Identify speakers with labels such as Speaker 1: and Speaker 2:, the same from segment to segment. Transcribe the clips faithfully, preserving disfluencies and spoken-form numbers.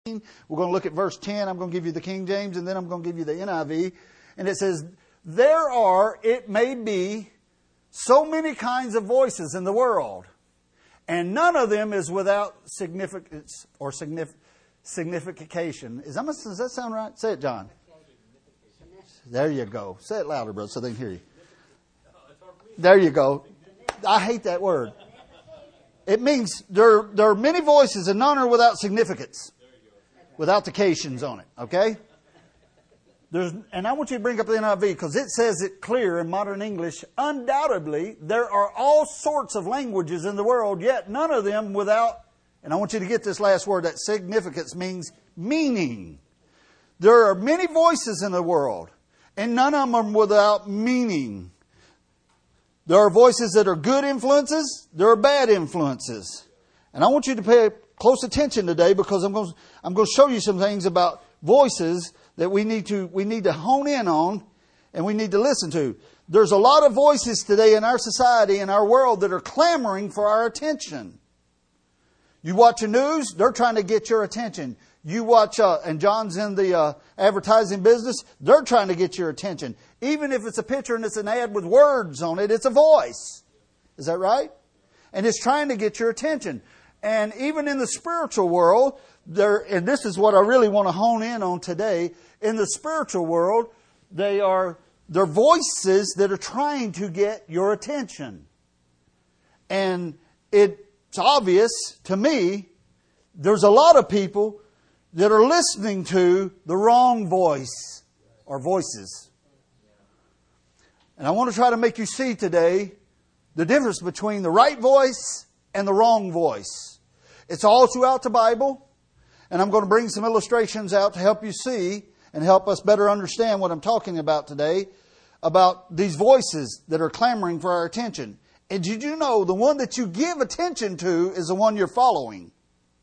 Speaker 1: We're going to look at verse ten. I'm going to give you the King James, and then I'm going to give you the N I V. And it says, there are, it may be, so many kinds of voices in the world, and none of them is without significance or signif- signification. Is that, does that sound right? Say it, John. There you go. Say it louder, brother, so they can hear you. There you go. I hate that word. It means there, there are many voices, and none are without significance. Without the cations on it, okay? There's, and I want you to bring up the N I V because it says it clear in modern English. Undoubtedly, there are all sorts of languages in the world, yet none of them without, and I want you to get this last word, that significance means meaning. There are many voices in the world, and none of them are without meaning. There are voices that are good influences, there are bad influences. And I want you to pay close attention today because I'm going to, I'm going to show you some things about voices that we need to we need to hone in on and we need to listen to. There's a lot of voices today in our society, in our world, that are clamoring for our attention. You watch the news, they're trying to get your attention. You watch, uh, and John's in the uh, advertising business, they're trying to get your attention. Even if it's a picture and it's an ad with words on it, it's a voice. Is that right? And it's trying to get your attention. And even in the spiritual world, there, and this is what I really want to hone in on today, in the spiritual world, they are, they're voices that are trying to get your attention. And it's obvious to me, there's a lot of people that are listening to the wrong voice or voices. And I want to try to make you see today the difference between the right voice and the wrong voice. It's all throughout the Bible. And I'm going to bring some illustrations out to help you see and help us better understand what I'm talking about today, about these voices that are clamoring for our attention. And did you know the one that you give attention to is the one you're following?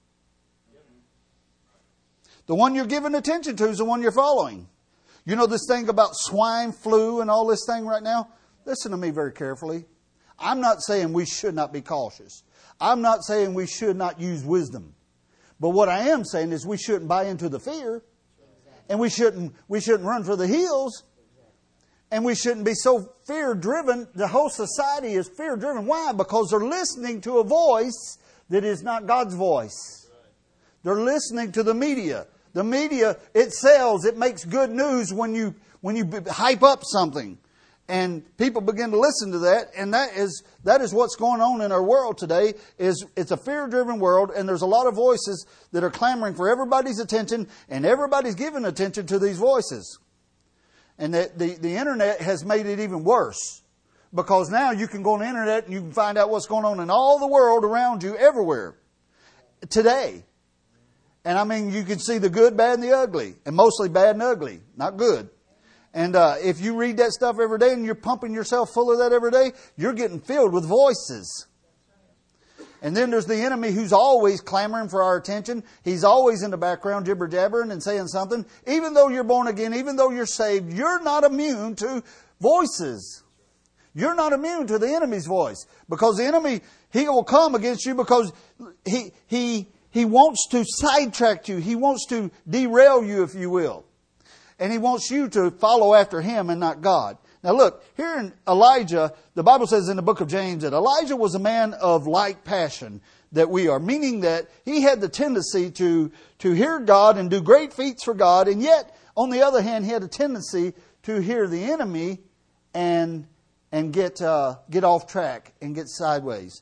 Speaker 1: The one you're giving attention to is the one you're following. You know this thing about swine flu and all this thing right now? Listen to me very carefully. I'm not saying we should not be cautious. I'm not saying we should not use wisdom. But what I am saying is we shouldn't buy into the fear. And we shouldn't we shouldn't run for the hills. And we shouldn't be so fear-driven. The whole society is fear-driven. Why? Because they're listening to a voice that is not God's voice. They're listening to the media. The media, it sells. It makes good news when you when you hype up something. And people begin to listen to that, and that is that is what's going on in our world today. Is it's a fear-driven world, and there's a lot of voices that are clamoring for everybody's attention, and everybody's giving attention to these voices. And the, the, the internet has made it even worse, because now you can go on the internet and you can find out what's going on in all the world around you, everywhere, today. And I mean, you can see the good, bad, and the ugly, and mostly bad and ugly, not good. And uh, if you read that stuff every day and you're pumping yourself full of that every day, you're getting filled with voices. And then there's the enemy who's always clamoring for our attention. He's always in the background jibber-jabbering and saying something. Even though you're born again, even though you're saved, you're not immune to voices. You're not immune to the enemy's voice. Because the enemy, he will come against you because he he he wants to sidetrack you. He wants to derail you, if you will. And he wants you to follow after him and not God. Now look, here in Elijah, the Bible says in the book of James that Elijah was a man of like passion that we are. Meaning that he had the tendency to, to hear God and do great feats for God. And yet, on the other hand, he had a tendency to hear the enemy and, and get, uh, get off track and get sideways.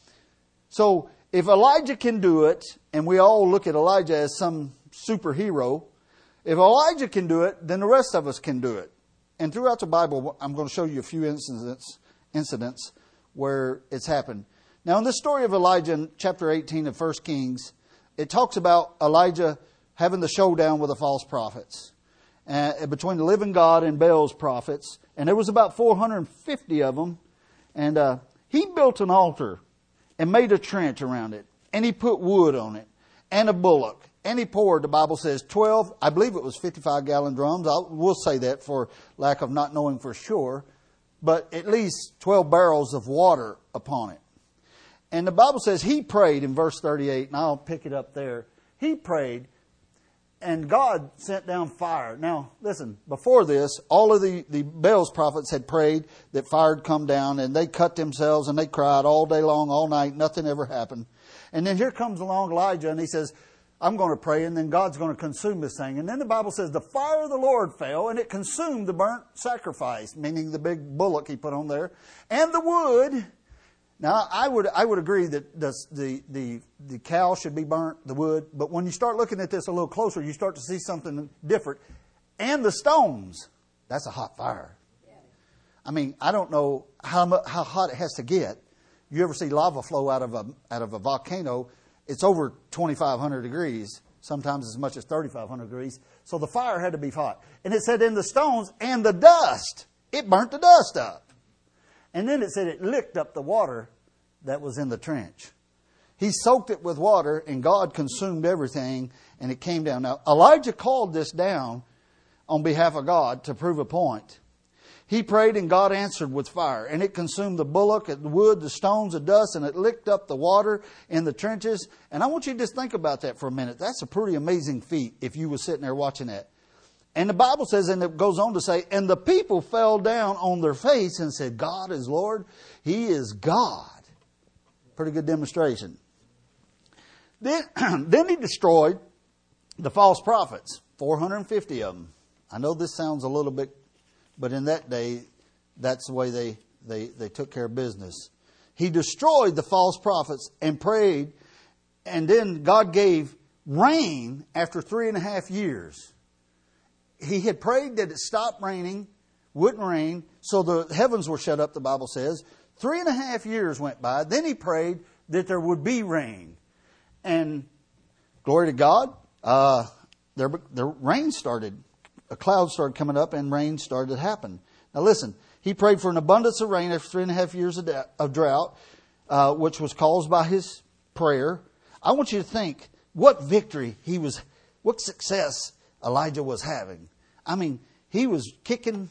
Speaker 1: So if Elijah can do it, and we all look at Elijah as some superhero, if Elijah can do it, then the rest of us can do it. And throughout the Bible, I'm going to show you a few incidents, incidents where it's happened. Now, in this story of Elijah in chapter eighteen of First Kings, it talks about Elijah having the showdown with the false prophets, uh, between the living God and Baal's prophets. And there was about four hundred fifty of them. And uh, he built an altar and made a trench around it. And he put wood on it and a bullock. And he poured, the Bible says, twelve, I believe it was fifty-five gallon drums. I'll, we'll say that for lack of not knowing for sure. But at least twelve barrels of water upon it. And the Bible says he prayed in verse thirty-eight, and I'll pick it up there. He prayed and God sent down fire. Now, listen, before this, all of the, the Baal's prophets had prayed that fire would come down, and they cut themselves and they cried all day long, all night. Nothing ever happened. And then here comes along Elijah, and he says, I'm going to pray, and then God's going to consume this thing. And then the Bible says the fire of the Lord fell, and it consumed the burnt sacrifice, meaning the big bullock he put on there, and the wood. Now, I would I would agree that the, the, the, the cow should be burnt, the wood. But when you start looking at this a little closer, you start to see something different. And the stones. That's a hot fire. I mean, I don't know how much, how hot it has to get. You ever see lava flow out of a out of a volcano? It's over twenty-five hundred degrees, sometimes as much as thirty-five hundred degrees. So the fire had to be hot. And it said in the stones and the dust. It burnt the dust up. And then it said it licked up the water that was in the trench. He soaked it with water, and God consumed everything, and it came down. Now, Elijah called this down on behalf of God to prove a point. He prayed, and God answered with fire, and it consumed the bullock, the wood, the stones, the dust, and it licked up the water in the trenches. And I want you to just think about that for a minute. That's a pretty amazing feat if you were sitting there watching that. And the Bible says, and it goes on to say, and the people fell down on their face and said, God is Lord. He is God. Pretty good demonstration. Then, then he destroyed the false prophets, four hundred fifty of them. I know this sounds a little bit, but in that day, that's the way they, they, they took care of business. He destroyed the false prophets and prayed, and then God gave rain after three and a half years. He had prayed that it stopped raining, wouldn't rain, so the heavens were shut up, the Bible says. Three and a half years went by. Then he prayed that there would be rain. And glory to God, uh, there, the rain started. A cloud started coming up and rain started to happen. Now listen, he prayed for an abundance of rain after three and a half years of, da- of drought, uh, which was caused by his prayer. I want you to think what victory he was, what success Elijah was having. I mean, he was kicking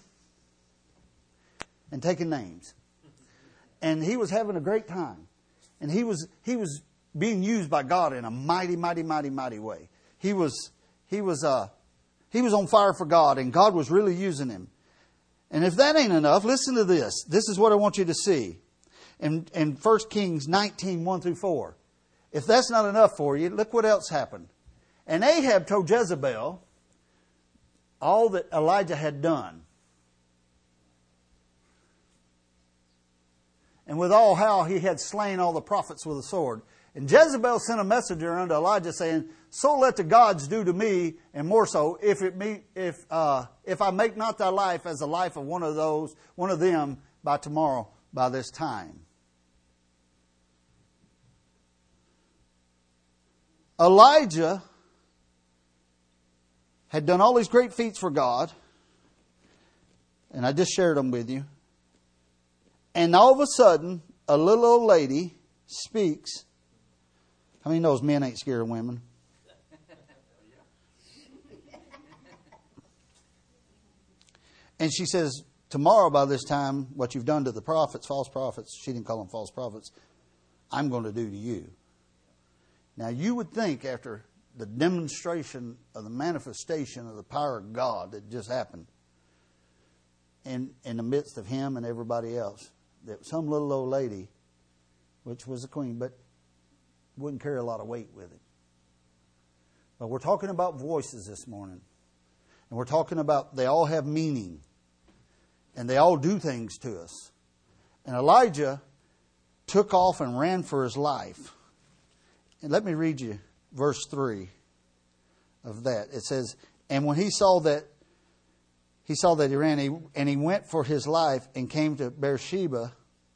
Speaker 1: and taking names. And he was having a great time. And he was he was being used by God in a mighty, mighty, mighty, mighty way. He was he was uh he was on fire for God, and God was really using him. And if that ain't enough, listen to this. This is what I want you to see. In in First Kings nineteen, one through four. If that's not enough for you, look what else happened. And Ahab told Jezebel all that Elijah had done. And withal how he had slain all the prophets with a sword. And Jezebel sent a messenger unto Elijah saying, so let the gods do to me, and more so, if it me, if uh, if I make not thy life as the life of one of those, one of them, by tomorrow, by this time. Elijah had done all these great feats for God, and I just shared them with you. And all of a sudden, a little old lady speaks. How many knows men ain't scared of women? And she says, tomorrow by this time, what you've done to the prophets, false prophets, she didn't call them false prophets, I'm going to do to you. Now you would think after the demonstration of the manifestation of the power of God that just happened in, in the midst of him and everybody else, that some little old lady, which was a queen, but wouldn't carry a lot of weight with it. But we're talking about voices this morning. And we're talking about they all have meaning. And they all do things to us. And Elijah took off and ran for his life. And let me read you verse three of that. It says, and when he saw that He saw that he ran, he, and he went for his life and came to Beersheba,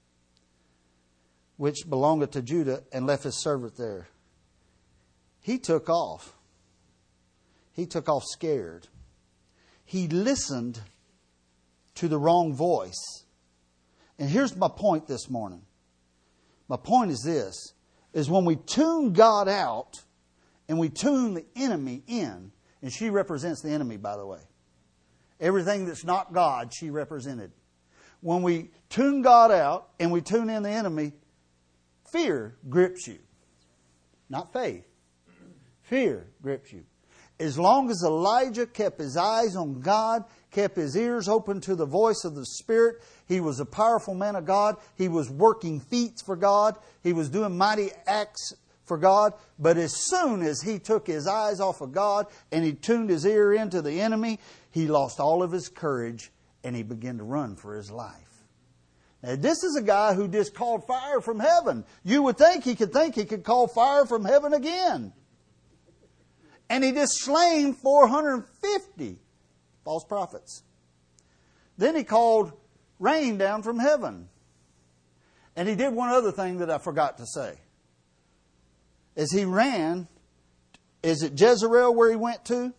Speaker 1: which belongeth to Judah, and left his servant there. He took off. He took off scared. He listened to the wrong voice. And here's my point this morning. My point is this, is when we tune God out and we tune the enemy in, and she represents the enemy, by the way. Everything that's not God, she represented. When we tune God out and we tune in the enemy, fear grips you. Not faith. Fear grips you. As long as Elijah kept his eyes on God, kept his ears open to the voice of the Spirit, he was a powerful man of God. He was working feats for God. He was doing mighty acts for God. But as soon as he took his eyes off of God and he tuned his ear into the enemy, he lost all of his courage and he began to run for his life. Now, this is a guy who just called fire from heaven. You would think he could think he could call fire from heaven again. And he just slain four hundred fifty false prophets. Then he called rain down from heaven. And he did one other thing that I forgot to say. As he ran, is it Jezreel where he went to?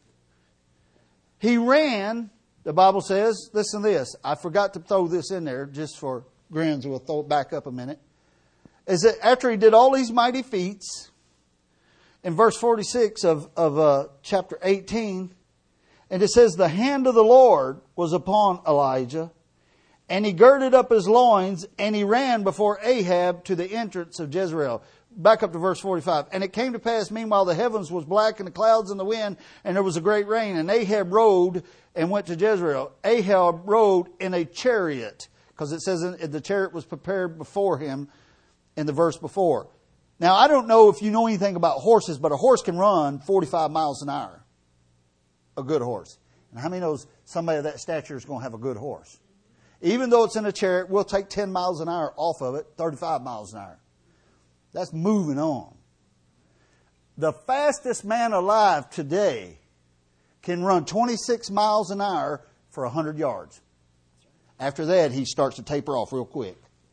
Speaker 1: He ran, the Bible says, listen to this. I forgot to throw this in there just for grins. We'll throw it back up a minute. Is that after he did all these mighty feats, in verse forty-six of, of uh, chapter eighteen, and it says, the hand of the Lord was upon Elijah, and he girded up his loins, and he ran before Ahab to the entrance of Jezreel. Back up to verse forty-five. And it came to pass, meanwhile, the heavens was black, and the clouds and the wind, and there was a great rain. And Ahab rode and went to Jezreel. Ahab rode in a chariot, because it says in, the chariot was prepared before him in the verse before. Now, I don't know if you know anything about horses, but a horse can run forty-five miles an hour. A good horse. And how many knows somebody of that stature is going to have a good horse? Even though it's in a chariot, we'll take ten miles an hour off of it, thirty-five miles an hour. That's moving on. The fastest man alive today can run twenty-six miles an hour for one hundred yards. After that, he starts to taper off real quick.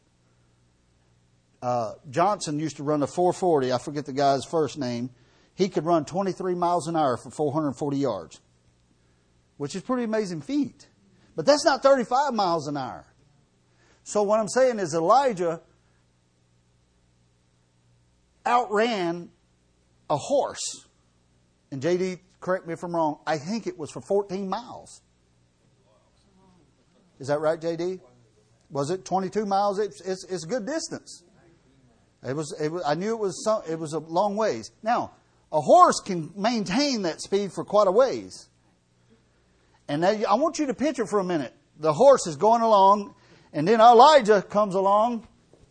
Speaker 1: Uh, Johnson used to run a four forty. I forget the guy's first name. He could run twenty-three miles an hour for four hundred forty yards, which is pretty amazing feat. But that's not thirty-five miles an hour. So what I'm saying is Elijah outran a horse. And J D, correct me if I'm wrong, I think it was for fourteen miles. Is that right, J D? Was it twenty-two miles? It's, it's, it's a good distance. It was, it was. I knew it was. Some, it was a long ways. Now, a horse can maintain that speed for quite a ways. And now I want you to picture for a minute. The horse is going along, and then Elijah comes along,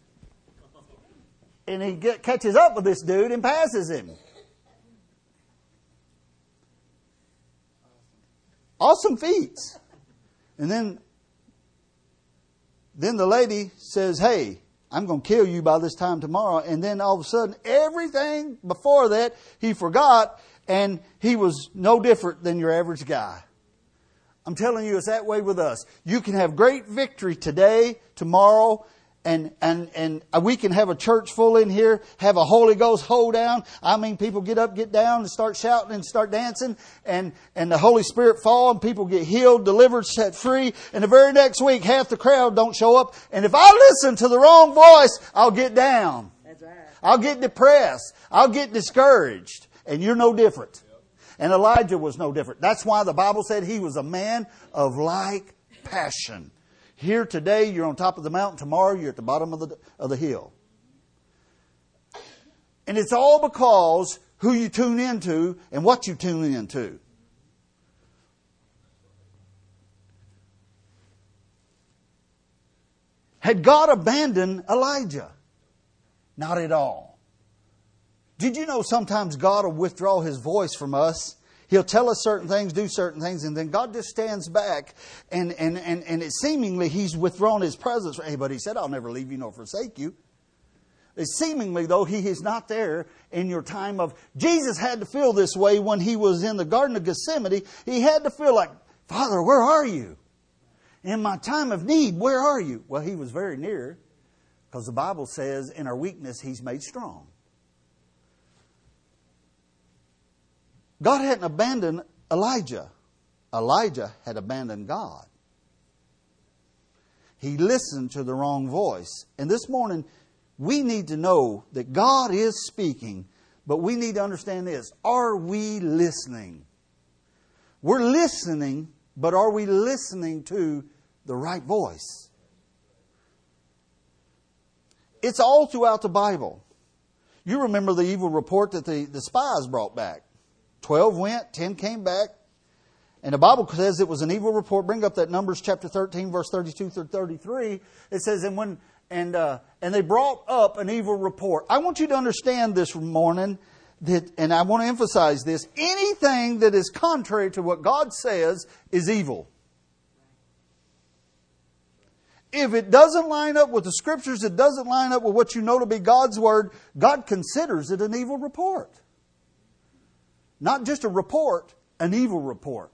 Speaker 1: and he get, catches up with this dude and passes him. Awesome feats. And then, then the lady says, hey, I'm going to kill you by this time tomorrow. And then all of a sudden, everything before that, he forgot, and he was no different than your average guy. I'm telling you, it's that way with us. You can have great victory today, tomorrow, and and and we can have a church full in here, have a Holy Ghost hold down. I mean, people get up, get down, and start shouting and start dancing, and, and the Holy Spirit fall, and people get healed, delivered, set free. And the very next week, half the crowd don't show up. And if I listen to the wrong voice, I'll get down. That's right. I'll get depressed. I'll get discouraged. And you're no different. And Elijah was no different. That's why the Bible said he was a man of like passion. Here today, you're on top of the mountain. Tomorrow, you're at the bottom of the, of the hill. And it's all because who you tune into and what you tune into. Had God abandoned Elijah? Not at all. Did you know sometimes God will withdraw His voice from us? He'll tell us certain things, do certain things, and then God just stands back, and and and, and it seemingly He's withdrawn His presence. Hey, but He said, I'll never leave you nor forsake you. It's seemingly, though, He is not there in your time of... Jesus had to feel this way when He was in the Garden of Gethsemane. He had to feel like, Father, where are you? In my time of need, where are you? Well, He was very near, because the Bible says, in our weakness, He's made strong. God hadn't abandoned Elijah. Elijah had abandoned God. He listened to the wrong voice. And this morning, we need to know that God is speaking, but we need to understand this. Are we listening? We're listening, but are we listening to the right voice? It's all throughout the Bible. You remember the evil report that the, the spies brought back. Twelve went, ten came back. And the Bible says it was an evil report. Bring up that Numbers chapter thirteen, verse thirty-two through thirty-three. It says, and when and uh, and they brought up an evil report. I want you to understand this morning, that, and I want to emphasize this, anything that is contrary to what God says is evil. If it doesn't line up with the Scriptures, it doesn't line up with what you know to be God's Word, God considers it an evil report. Not just a report, an evil report.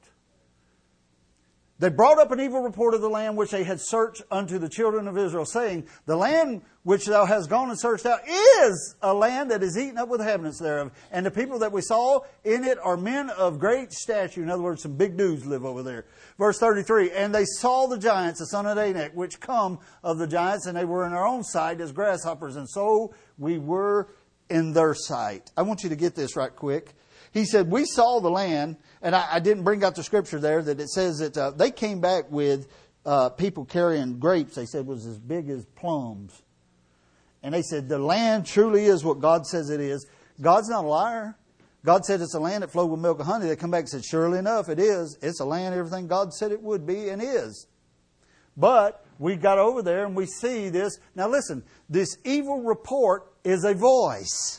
Speaker 1: They brought up an evil report of the land which they had searched unto the children of Israel, saying, the land which thou hast gone and searched out is a land that is eaten up with the inhabitants thereof. And the people that we saw in it are men of great stature. In other words, some big dudes live over there. Verse thirty-three, and they saw the giants, the son of Anak, which come of the giants, and they were in our own sight as grasshoppers, and so we were in their sight. I want you to get this right quick. He said, we saw the land, and I, I didn't bring out the scripture there, that it says that uh, they came back with uh, people carrying grapes, they said was as big as plums. And they said, the land truly is what God says it is. God's not a liar. God said it's a land that flowed with milk and honey. They come back and said, surely enough, it is. It's a land, everything God said it would be and is. But we got over there and we see this. Now listen, this evil report is a voice.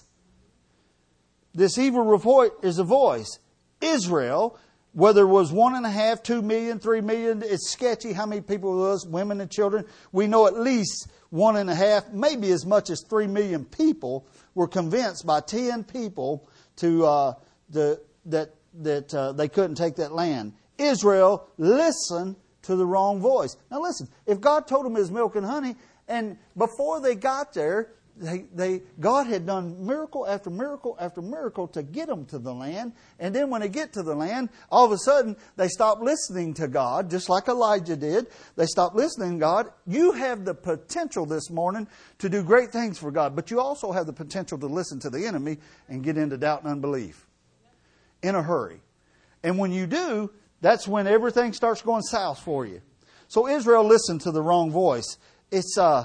Speaker 1: This evil report is a voice. Israel, whether it was one and a half, two million, three million, it's sketchy how many people it was, women and children. We know at least one and a half, maybe as much as three million people were convinced by ten people to uh, the, that that uh, they couldn't take that land. Israel listened to the wrong voice. Now listen, if God told them it was milk and honey, and before they got there, They, they, God had done miracle after miracle after miracle to get them to the land. And then when they get to the land, all of a sudden they stop listening to God, just like Elijah did. They stop listening to God. You have the potential this morning to do great things for God, but you also have the potential to listen to the enemy and get into doubt and unbelief in a hurry. And when you do, that's when everything starts going south for you. So Israel listened to the wrong voice. It's uh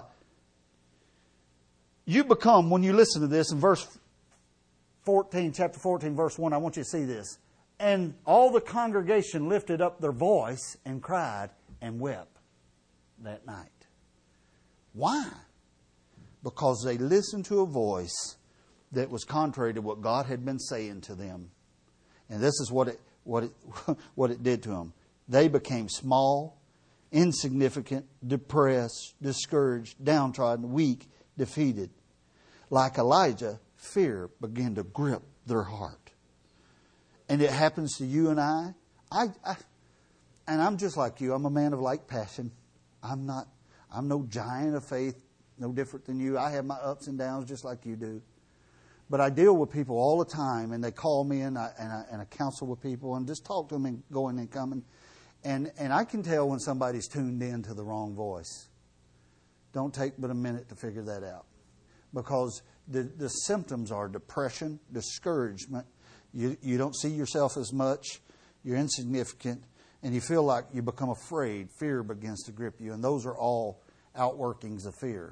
Speaker 1: You become, when you listen to this, in verse fourteen, chapter fourteen, verse one, I want you to see this. And all the congregation lifted up their voice and cried and wept that night. Why? Because they listened to a voice that was contrary to what God had been saying to them. And this is what it, what it, what it did to them. They became small, insignificant, depressed, discouraged, downtrodden, weak, defeated. Like Elijah, fear began to grip their heart. And it happens to you and I. I, I and I'm just like you. I'm a man of like passion. I'm not, I'm no giant of faith, no different than you. I have my ups and downs just like you do. But I deal with people all the time, and they call me and I, and I, and I counsel with people and just talk to them and going and coming. And, and I can tell when somebody's tuned in to the wrong voice. Don't take but a minute to figure that out. Because the, the symptoms are depression, discouragement. You, you don't see yourself as much. You're insignificant. And you feel like you become afraid. Fear begins to grip you. And those are all outworkings of fear.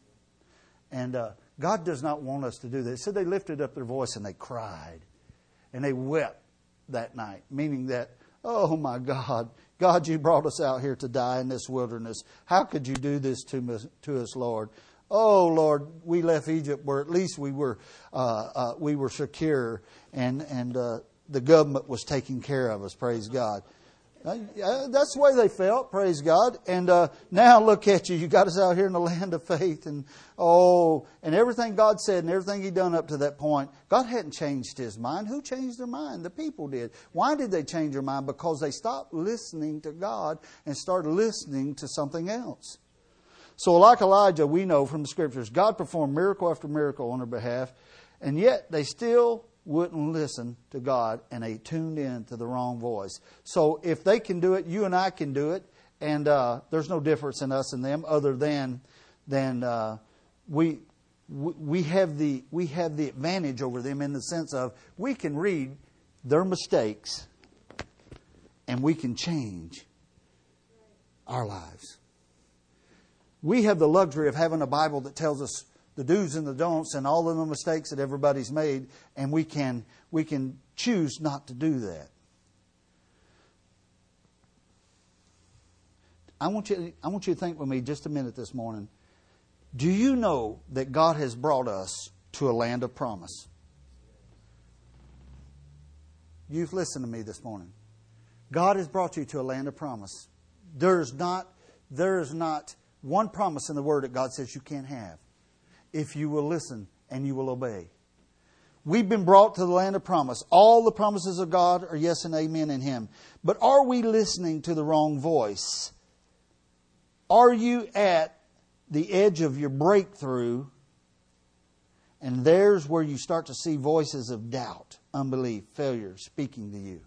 Speaker 1: And uh, God does not want us to do this. So they lifted up their voice and they cried. And they wept that night. Meaning that, oh my God, God, you brought us out here to die in this wilderness. How could you do this to us, to us, Lord? Oh Lord, we left Egypt where at least we were uh, uh, we were secure, and and uh, the government was taking care of us. Praise God. Uh, that's the way they felt. Praise God. And uh, now look at you. You got us out here in the land of faith, and oh, and everything God said and everything He done up to that point. God hadn't changed His mind. Who changed their mind? The people did. Why did they change their mind? Because they stopped listening to God and started listening to something else. So like Elijah, we know from the Scriptures, God performed miracle after miracle on their behalf, and yet they still wouldn't listen to God, and they tuned in to the wrong voice. So if they can do it, you and I can do it, and uh, there's no difference in us and them other than than uh, we we have the we have the advantage over them in the sense of we can read their mistakes, and we can change our lives. We have the luxury of having a Bible that tells us the do's and the don'ts and all of the mistakes that everybody's made, and we can we can choose not to do that. I want you, I want you to think with me just a minute this morning. Do you know that God has brought us to a land of promise? You've listened to me this morning. God has brought you to a land of promise. There's not, there is not one promise in the Word that God says you can't have if you will listen and you will obey. We've been brought to the land of promise. All the promises of God are yes and amen in Him. But are we listening to the wrong voice? Are you at the edge of your breakthrough? And there's where you start to see voices of doubt, unbelief, failure speaking to you.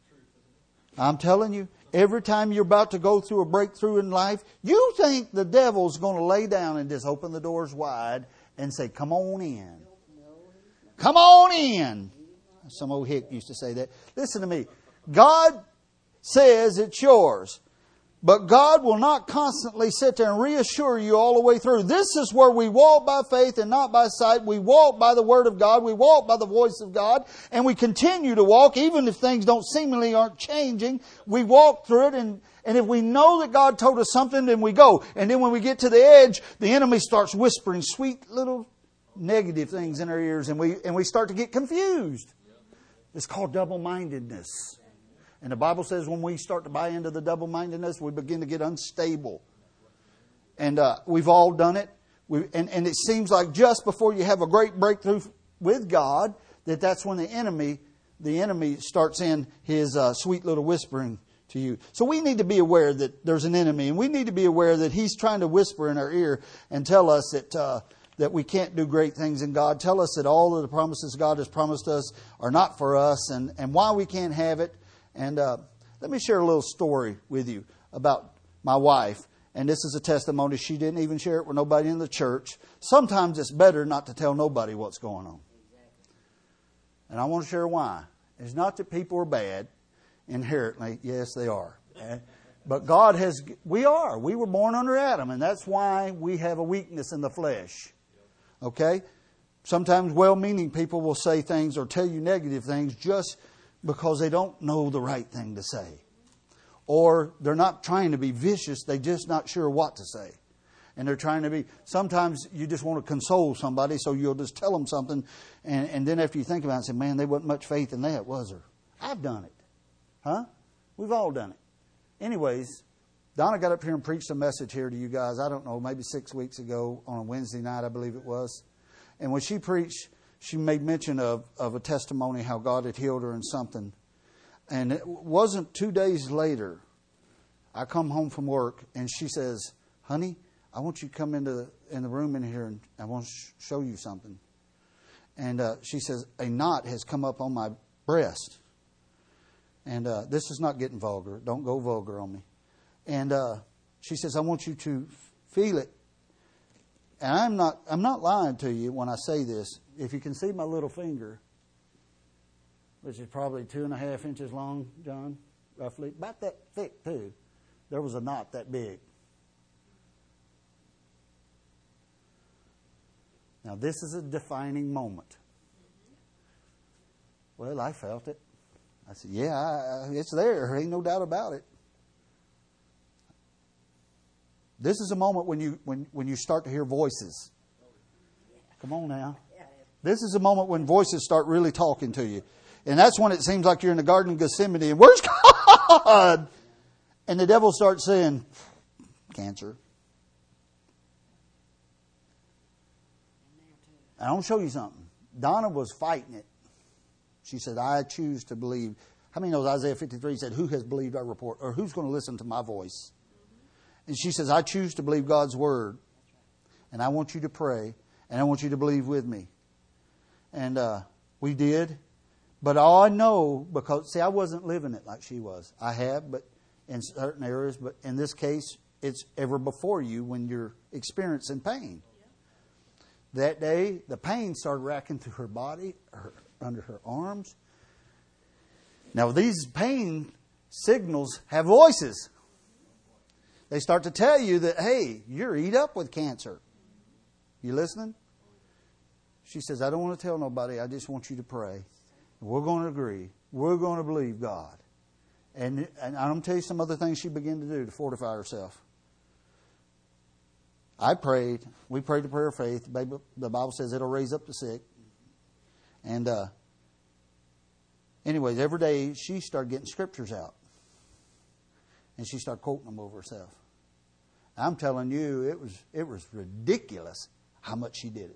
Speaker 1: I'm telling you, every time you're about to go through a breakthrough in life, you think the devil's going to lay down and just open the doors wide and say, come on in. Come on in. Some old hick used to say that. Listen to me. God says it's yours. But God will not constantly sit there and reassure you all the way through. This is where we walk by faith and not by sight. We walk by the Word of God. We walk by the voice of God. And we continue to walk even if things don't seemingly aren't changing. We walk through it. And, and if we know that God told us something, then we go. And then when we get to the edge, the enemy starts whispering sweet little negative things in our ears. And we, and we start to get confused. It's called double-mindedness. And the Bible says when we start to buy into the double-mindedness, we begin to get unstable. And uh, we've all done it. We, and, and it seems like just before you have a great breakthrough with God, that that's when the enemy, the enemy starts in his uh, sweet little whispering to you. So we need to be aware that there's an enemy. And we need to be aware that he's trying to whisper in our ear and tell us that uh, that we can't do great things in God. Tell us that all of the promises God has promised us are not for us and, and why we can't have it. And uh, let me share a little story with you about my wife. And this is a testimony. She didn't even share it with nobody in the church. Sometimes it's better not to tell nobody what's going on. And I want to share why. It's not that people are bad inherently. Yes, they are. But God has, we are. We were born under Adam. And that's why we have a weakness in the flesh. Okay? Sometimes well-meaning people will say things or tell you negative things just because they don't know the right thing to say. Or they're not trying to be vicious, they're just not sure what to say. And they're trying to be, sometimes you just want to console somebody, so you'll just tell them something, and, and then after you think about it, say, man, there wasn't much faith in that, was there? I've done it. Huh? We've all done it. Anyways, Donna got up here and preached a message here to you guys, I don't know, maybe six weeks ago on a Wednesday night, I believe it was. And when she preached, she made mention of, of a testimony how God had healed her in something. And it wasn't two days later, I come home from work and she says, honey, I want you to come into the, in the room in here and I want to sh- show you something. And uh, she says, a knot has come up on my breast. And uh, this is not getting vulgar. Don't go vulgar on me. And uh, she says, I want you to feel it. And I'm not I'm not lying to you when I say this. If you can see my little finger, which is probably two and a half inches long, John, roughly, about that thick too, there was a knot that big. Now this is a defining moment. Well, I felt it. I said, yeah, I, it's there. Ain't no doubt about it. This is a moment when you when, when you start to hear voices. Come on now. This is a moment when voices start really talking to you. And that's when it seems like you're in the Garden of Gethsemane and where's God? And the devil starts saying, cancer. And I want to show you something. Donna was fighting it. She said, I choose to believe. How many knows Isaiah fifty-three said, who has believed our report? Or who's going to listen to my voice? And she says, I choose to believe God's word. And I want you to pray. And I want you to believe with me. And uh, we did. But all I know, because, see, I wasn't living it like she was. I have, but in certain areas. But in this case, it's ever before you when you're experiencing pain. That day, the pain started racking through her body, her, under her arms. Now, these pain signals have voices. They start to tell you that, hey, you're eat up with cancer. You listening? She says, I don't want to tell nobody. I just want you to pray. We're going to agree. We're going to believe God. And, and I'm going to tell you some other things she began to do to fortify herself. I prayed. We prayed the prayer of faith. The Bible says it'll raise up the sick. And uh, anyways, every day she started getting scriptures out. And she started quoting them over herself. I'm telling you, it was it was ridiculous how much she did it.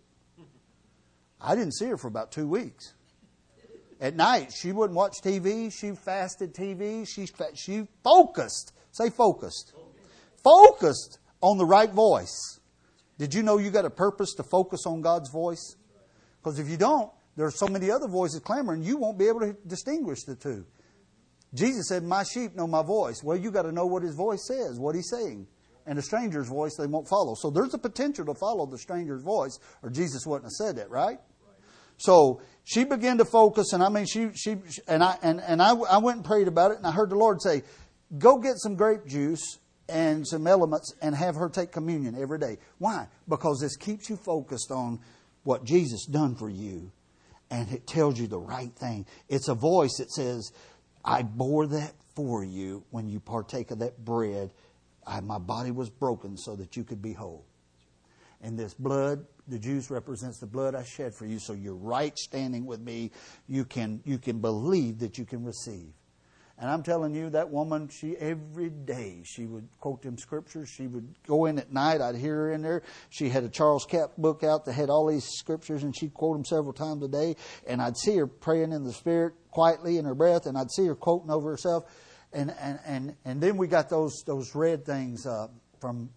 Speaker 1: I didn't see her for about two weeks. At night, she wouldn't watch T V. She fasted T V. She she focused. Say focused. Focused on the right voice. Did you know you got a purpose to focus on God's voice? Because if you don't, there are so many other voices clamoring, you won't be able to distinguish the two. Jesus said, my sheep know my voice. Well, you got to know what His voice says, what He's saying. And a stranger's voice they won't follow. So there's a potential to follow the stranger's voice, or Jesus wouldn't have said that, right? So she began to focus, and I mean, she she and I and and I, I went and prayed about it, and I heard the Lord say, "Go get some grape juice and some elements, and have her take communion every day." Why? Because this keeps you focused on what Jesus done for you, and it tells you the right thing. It's a voice that says, "I bore that for you when you partake of that bread. I, my body was broken so that you could be whole." And this blood, the juice represents the blood I shed for you. So you're right standing with me. You can you can believe that you can receive. And I'm telling you, that woman, she every day she would quote them scriptures. She would go in at night. I'd hear her in there. She had a Charles Capps book out that had all these scriptures, and she'd quote them several times a day. And I'd see her praying in the Spirit quietly in her breath, and I'd see her quoting over herself. And and and, and then we got those those red things uh, from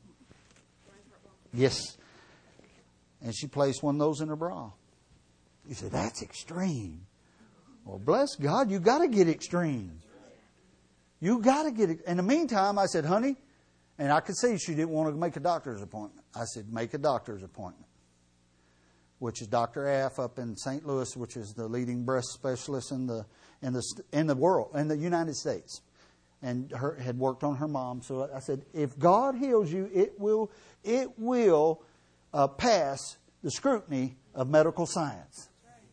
Speaker 1: yes. And she placed one of those in her bra. You say, that's extreme. Well, bless God, you got to get extreme. You got to get it. In the meantime, I said, honey, and I could see she didn't want to make a doctor's appointment. I said, make a doctor's appointment, which is Doctor Aff up in Saint Louis, which is the leading breast specialist in the in the in the world, in the United States, and her had worked on her mom. So I said, if God heals you, it will it will. Uh, pass the scrutiny of medical science.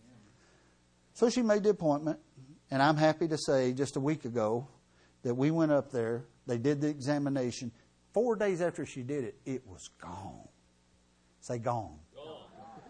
Speaker 1: So she made the appointment, and I'm happy to say just a week ago that we went up there, they did the examination. Four days after she did it, it was gone. Say gone. Gone.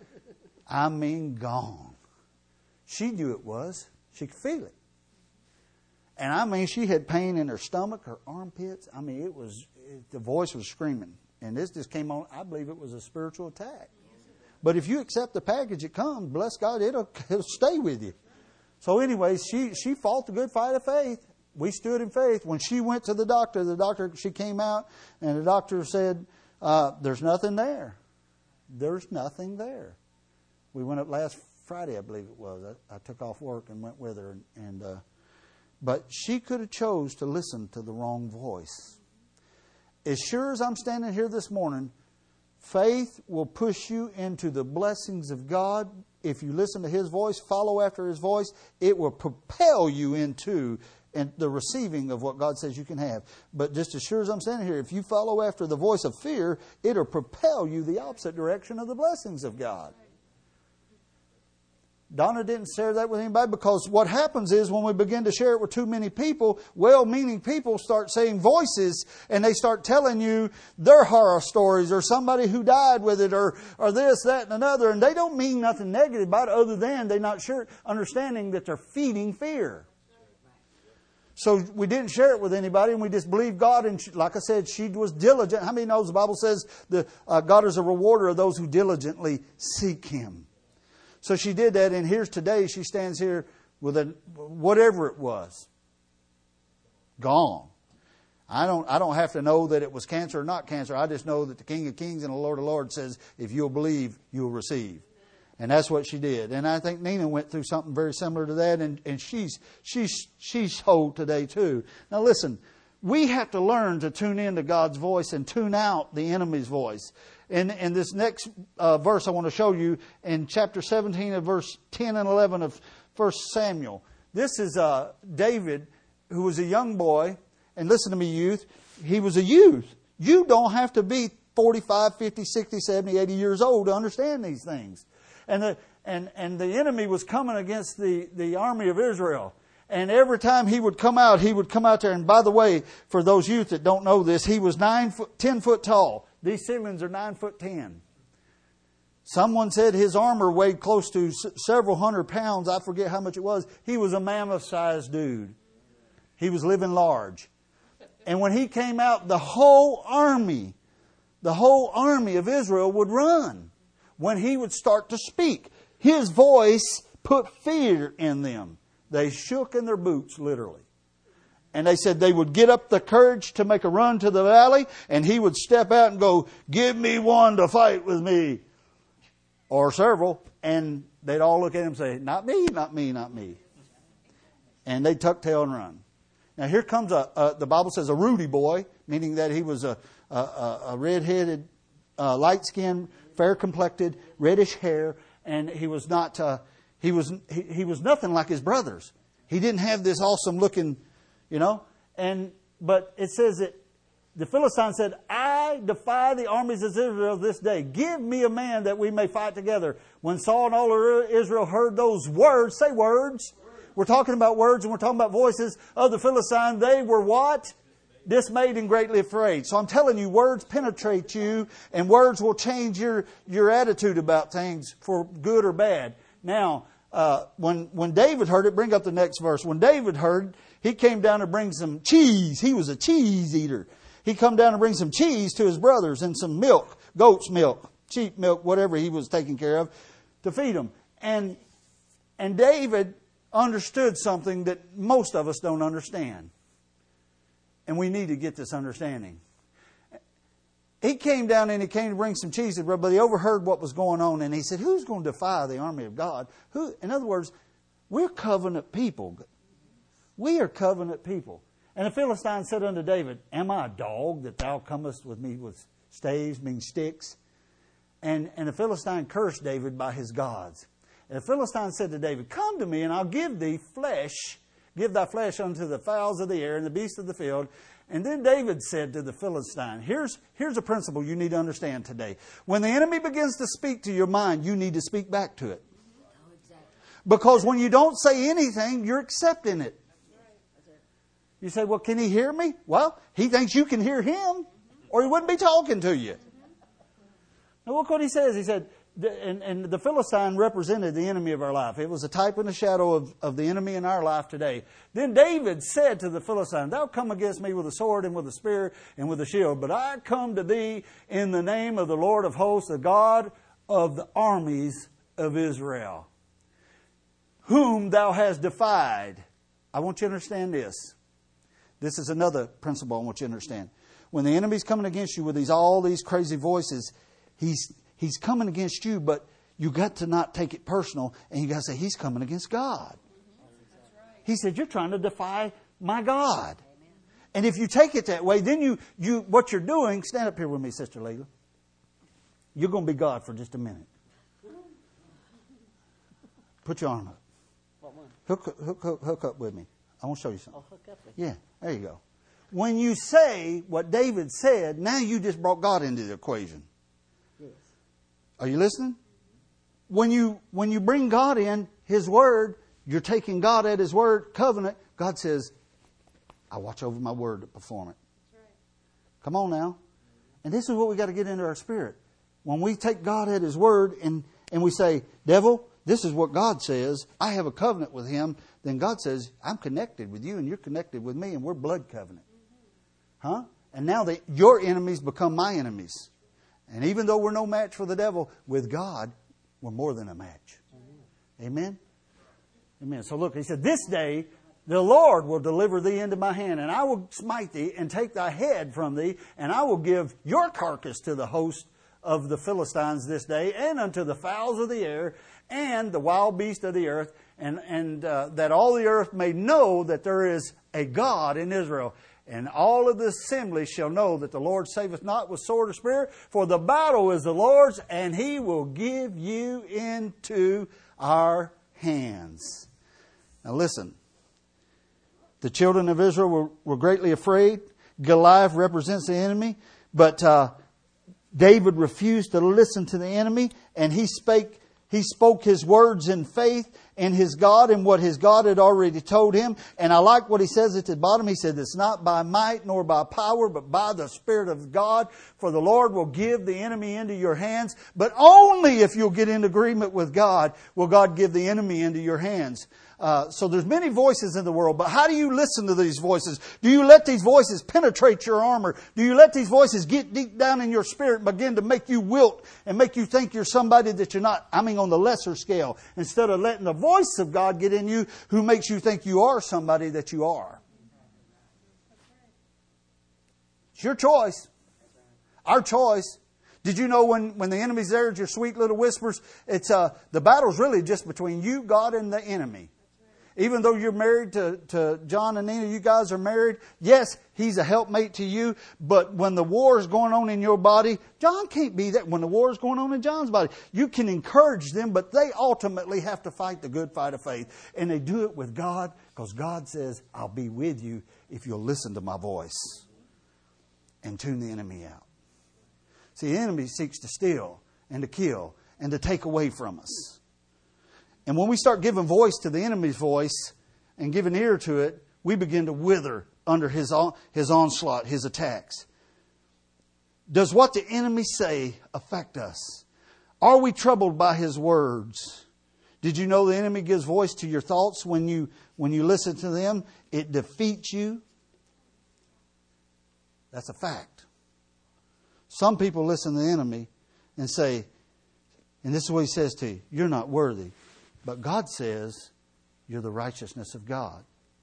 Speaker 1: I mean gone. She knew it was. She could feel it. And I mean, she had pain in her stomach, her armpits. I mean, it was, it, the voice was screaming. And this just came on, I believe it was a spiritual attack. But if you accept the package it comes, bless God, it'll, it'll stay with you. So anyways, she, she fought the good fight of faith. We stood in faith. When she went to the doctor, the doctor, she came out, and the doctor said, uh, there's nothing there. There's nothing there. We went up last Friday, I believe it was. I, I took off work and went with her. And, and uh, but she could have chose to listen to the wrong voice. As sure as I'm standing here this morning, faith will push you into the blessings of God. If you listen to His voice, follow after His voice, it will propel you into the receiving of what God says you can have. But just as sure as I'm standing here, if you follow after the voice of fear, it'll propel you the opposite direction of the blessings of God. Donna didn't share that with anybody, because what happens is when we begin to share it with too many people, well-meaning people start saying voices, and they start telling you their horror stories, or somebody who died with it, or or this, that, and another, and they don't mean nothing negative about it other than they're not sure, understanding that they're feeding fear. So we didn't share it with anybody, and we just believed God. And she, like I said, she was diligent. How many knows the Bible says that uh, God is a rewarder of those who diligently seek Him? So she did that, and here's today, she stands here with a whatever it was, gone. I don't I don't have to know that it was cancer or not cancer. I just know that the King of Kings and the Lord of Lords says, if you'll believe, you'll receive. And that's what she did. And I think Nina went through something very similar to that, and, and she's she's she's whole today too. Now listen, we have to learn to tune into God's voice and tune out the enemy's voice. In, in this next uh, verse I want to show you, in chapter seventeen of verse ten and eleven of First Samuel. This is uh, David, who was a young boy. And listen to me, youth. He was a youth. You don't have to be forty-five, fifty, sixty, seventy, eighty years old to understand these things. And the, and, and the enemy was coming against the, the army of Israel. And every time he would come out, he would come out there. And by the way, for those youth that don't know this, he was nine foot, ten foot tall. These ceilings are nine foot ten. Someone said his armor weighed close to several hundred pounds. I forget how much it was. He was a mammoth-sized dude. He was living large. And when he came out, the whole army, the whole army of Israel would run when he would start to speak. His voice put fear in them. They shook in their boots, literally. And they said they would get up the courage to make a run to the valley, and he would step out and go, "Give me one to fight with me." Or several. And they'd all look at him and say, "Not me, not me, not me." And they'd tuck tail and run. Now here comes a, a the Bible says a ruddy boy, meaning that he was a, a, a red-headed, uh, light-skinned, fair-complected, reddish hair, and he was not... Uh, He was he, he was nothing like his brothers. He didn't have this awesome looking, you know. And but it says that the Philistine said, "I defy the armies of Israel this day. Give me a man that we may fight together." When Saul and all of Israel heard those words, say words. We're talking about words and we're talking about voices of the Philistine. They were what? Dismayed and greatly afraid. So I'm telling you, words penetrate you, and words will change your your attitude about things for good or bad. Now, uh, when when David heard it, bring up the next verse. When David heard, he came down to bring some cheese. He was a cheese eater. He come down to bring some cheese to his brothers and some milk, goat's milk, sheep milk, whatever he was taking care of, to feed them. And and David understood something that most of us don't understand. And we need to get this understanding. He came down and he came to bring some cheese, but he overheard what was going on. And he said, "Who's going to defy the army of God?" Who? In other words, we're covenant people. We are covenant people. And the Philistine said unto David, "Am I a dog that thou comest with me with staves," meaning sticks? And, and the Philistine cursed David by his gods. And the Philistine said to David, "Come to me and I'll give thee flesh. Give thy flesh unto the fowls of the air and the beasts of the field." And then David said to the Philistine, here's, here's a principle you need to understand today. When the enemy begins to speak to your mind, you need to speak back to it. Because when you don't say anything, you're accepting it. You say, "Well, can he hear me?" Well, he thinks you can hear him, or he wouldn't be talking to you. Now look what he says. He said, and, and the Philistine represented the enemy of our life. It was a type and a shadow of, of the enemy in our life today. Then David said to the Philistine, "Thou come against me with a sword and with a spear and with a shield, but I come to thee in the name of the Lord of hosts, the God of the armies of Israel, whom thou hast defied." I want you to understand this. This is another principle I want you to understand. When the enemy's coming against you with these all these crazy voices, he's He's coming against you, but you got to not take it personal, and you got to say, "He's coming against God." He said, "You're trying to defy my God." And if you take it that way, then you, you what you're doing, stand up here with me, Sister Layla. You're going to be God for just a minute. Put your arm up. Hook, hook, hook, hook up with me. I want to show you something.
Speaker 2: Oh, hook up with
Speaker 1: Yeah, there you go. When you say what David said, now you just brought God into the equation. Are you listening? When you when you bring God in, His Word, you're taking God at His Word, covenant. God says, "I watch over my word to perform it." That's right. Come on now. And this is what we got to get into our spirit. When we take God at His Word and, and we say, "Devil, this is what God says. I have a covenant with Him." Then God says, "I'm connected with you and you're connected with me and we're blood covenant." Huh? And now they, your enemies become my enemies. And even though we're no match for the devil, with God, we're more than a match. Amen? Amen. So look, he said, "This day the Lord will deliver thee into my hand, and I will smite thee and take thy head from thee, and I will give your carcass to the host of the Philistines this day, and unto the fowls of the air, and the wild beasts of the earth, and, and uh, that all the earth may know that there is a God in Israel. And all of the assembly shall know that the Lord saveth not with sword or spear, for the battle is the Lord's, and He will give you into our hands." Now listen. The children of Israel were, were greatly afraid. Goliath represents the enemy. But uh, David refused to listen to the enemy, and he spake He spoke His words in faith in His God and what His God had already told him. And I like what He says at the bottom. He said, it's not by might nor by power, but by the Spirit of God. For the Lord will give the enemy into your hands. But only if you'll get in agreement with God will God give the enemy into your hands. Uh, so there's many voices in the world, but how do you listen to these voices? Do you let these voices penetrate your armor? Do you let these voices get deep down in your spirit and begin to make you wilt and make you think you're somebody that you're not? I mean, on the lesser scale, instead of letting the voice of God get in you, who makes you think you are somebody that you are. It's your choice. Our choice. Did you know when, when the enemy's there, it's your sweet little whispers? It's uh, the battle's really just between you, God, and the enemy. Even though you're married to, to John and Nina, you guys are married. Yes, he's a helpmate to you. But when the war is going on in your body, John can't be that. When the war is going on in John's body, you can encourage them, but they ultimately have to fight the good fight of faith. And they do it with God because God says, I'll be with you if you'll listen to my voice and tune the enemy out. See, the enemy seeks to steal and to kill and to take away from us. And when we start giving voice to the enemy's voice and giving ear to it, we begin to wither under his, his onslaught, his attacks. Does what the enemy say affect us? Are we troubled by his words? Did you know the enemy gives voice to your thoughts when you, when you listen to them? It defeats you. That's a fact. Some people listen to the enemy and say, and this is what he says to you, you're not worthy. But God says, you're the righteousness of God.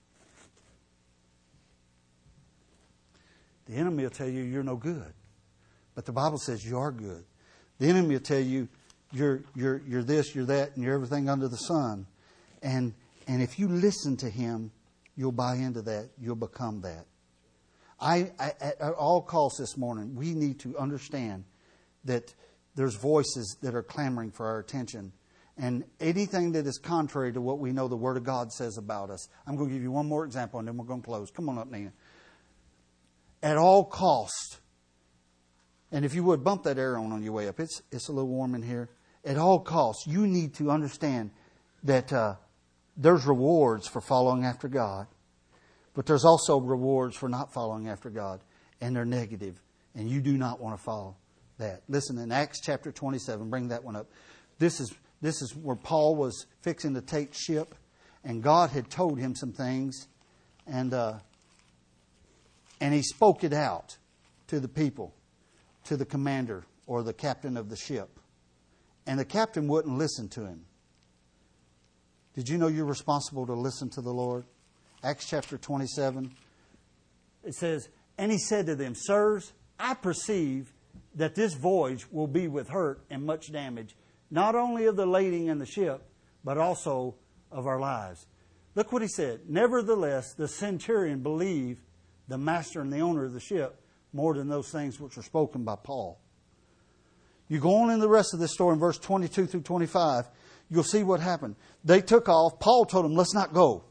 Speaker 1: The enemy will tell you you're no good. But the Bible says you are good. The enemy will tell you you're, you're, you're this, you're that, and you're everything under the sun. And, and if you listen to him, you'll buy into that. You'll become that. I, I, at all costs this morning, we need to understand that there's voices that are clamoring for our attention. And anything that is contrary to what we know the Word of God says about us. I'm going to give you one more example and then we're going to close. Come on up, Nina. At all cost, and if you would, bump that air on on your way up. It's, it's a little warm in here. At all costs, you need to understand that uh, there's rewards for following after God. But there's also rewards for not following after God. And they're negative. And you do not want to follow that. Listen, in Acts chapter twenty-seven, bring that one up. This is This is where Paul was fixing to take ship, and God had told him some things, and uh, and he spoke it out to the people, to the commander or the captain of the ship, and the captain wouldn't listen to him. Did you know you're responsible to listen to the Lord? Acts chapter twenty-seven. It says, and he said to them, sirs, I perceive that this voyage will be with hurt and much damage, not only of the lading and the ship, but also of our lives. Look what he said. Nevertheless, the centurion believed the master and the owner of the ship more than those things which were spoken by Paul. You go on in the rest of this story in verse twenty-two through twenty-five, you'll see what happened. They took off. Paul told them, let's not go.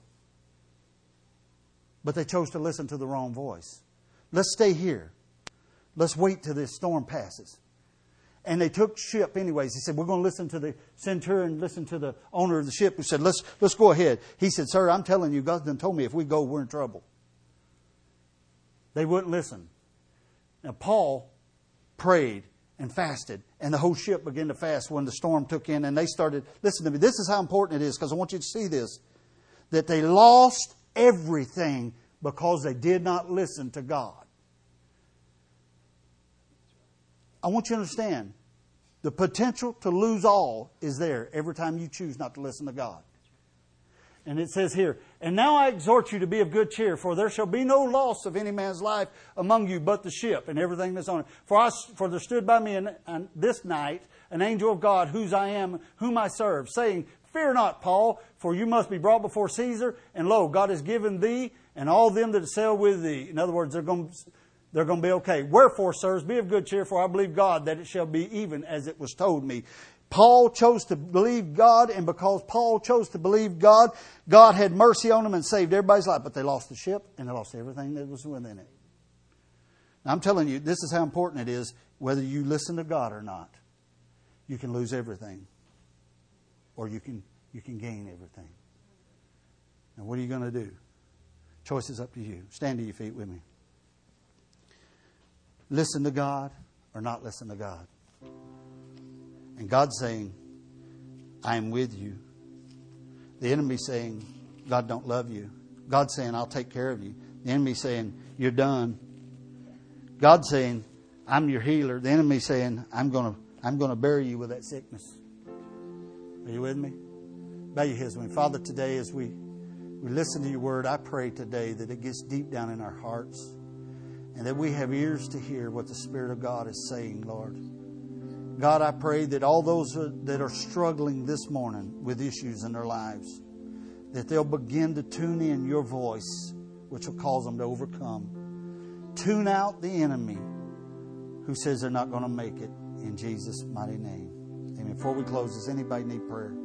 Speaker 1: But they chose to listen to the wrong voice. Let's stay here. Let's wait till this storm passes. And they took ship anyways. He said, we're going to listen to the centurion, listen to the owner of the ship who said, let's, let's go ahead. He said, sir, I'm telling you, God done told me if we go, we're in trouble. They wouldn't listen. Now, Paul prayed and fasted, and the whole ship began to fast when the storm took in, and they started, listen to me, this is how important it is, because I want you to see this, that they lost everything because they did not listen to God. I want you to understand, the potential to lose all is there every time you choose not to listen to God. And it says here, and now I exhort you to be of good cheer, for there shall be no loss of any man's life among you but the ship and everything that's on it. For, I, for there stood by me an, an, this night an angel of God, whose I am, whom I serve, saying, fear not, Paul, for you must be brought before Caesar, and lo, God has given thee and all them that sail with thee. In other words, they're going to... They're going to be okay. Wherefore, sirs, be of good cheer, for I believe God that it shall be even as it was told me. Paul chose to believe God, and because Paul chose to believe God, God had mercy on them and saved everybody's life. But they lost the ship, and they lost everything that was within it. Now, I'm telling you, this is how important it is, whether you listen to God or not. You can lose everything. or you can you can gain everything. Now, what are you going to do? Choice is up to you. Stand to your feet with me. Listen to God or not listen to God. And God's saying, I am with you. The enemy saying, God don't love you. God's saying, I'll take care of you. The enemy saying, you're done. God's saying, I'm your healer. The enemy saying, I'm going to I'm going to bury you with that sickness. Are you with me? Bow your heads with me. Father, today as we, we listen to your word, I pray today that it gets deep down in our hearts and that we have ears to hear what the Spirit of God is saying, Lord. God, I pray that all those that are struggling this morning with issues in their lives, that they'll begin to tune in your voice, which will cause them to overcome. Tune out the enemy who says they're not going to make it. In Jesus' mighty name. Amen. Before we close, does anybody need prayer?